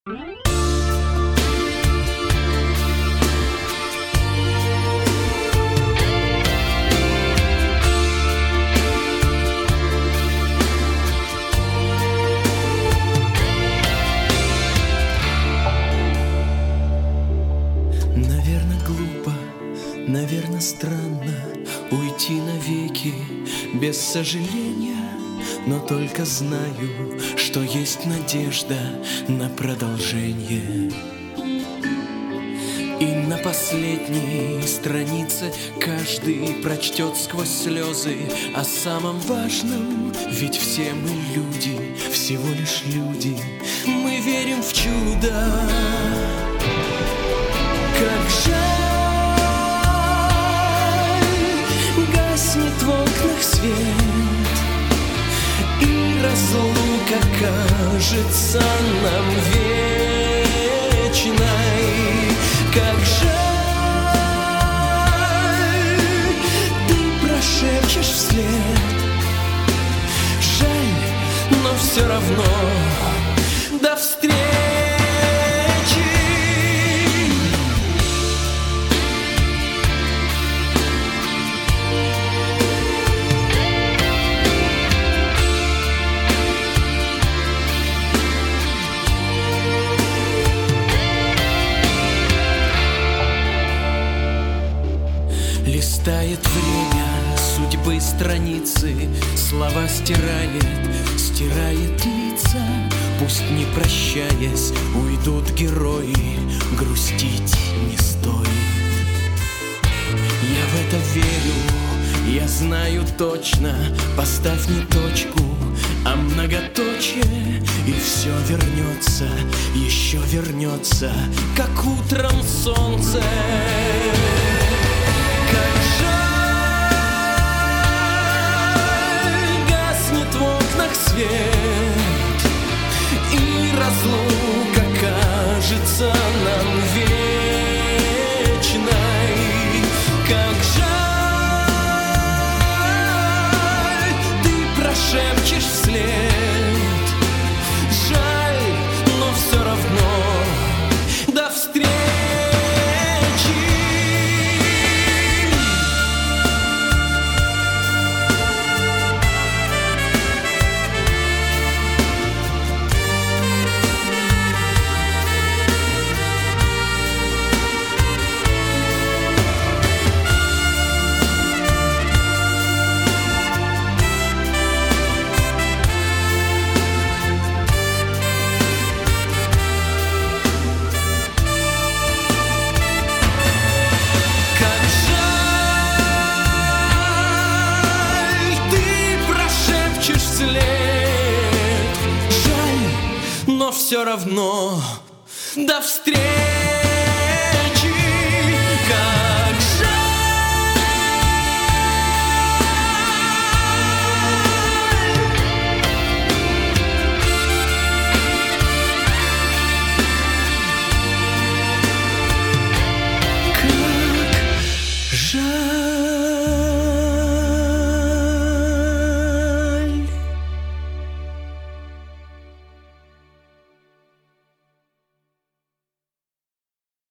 Наверно, глупо, наверно, странно уйти навеки без сожаления, но только знаю, что есть надежда на продолжение. И на последней странице каждый прочтет сквозь слезы о самом важном, ведь все мы люди, всего лишь люди, мы верим в чудо. Как жаль, гаснет в окнах свет, и разлука кажется нам вечной. Как жаль, ты прошепчешь вслед. Жаль, но все равно до встречи. Листает время судьбы страницы, слова стирает, стирает лица. Пусть не прощаясь уйдут герои, грустить не стоит. Я в это верю, я знаю точно. Поставь не точку, а многоточие, и все вернется, еще вернется, как утром солнце. Как жаль, гаснет в окнах свет, и разлука кажется нам вечной. Как жаль, ты прошепчешь вслед. Жаль, но все равно до встречи. Но все равно до встречи. Как жаль, как жаль.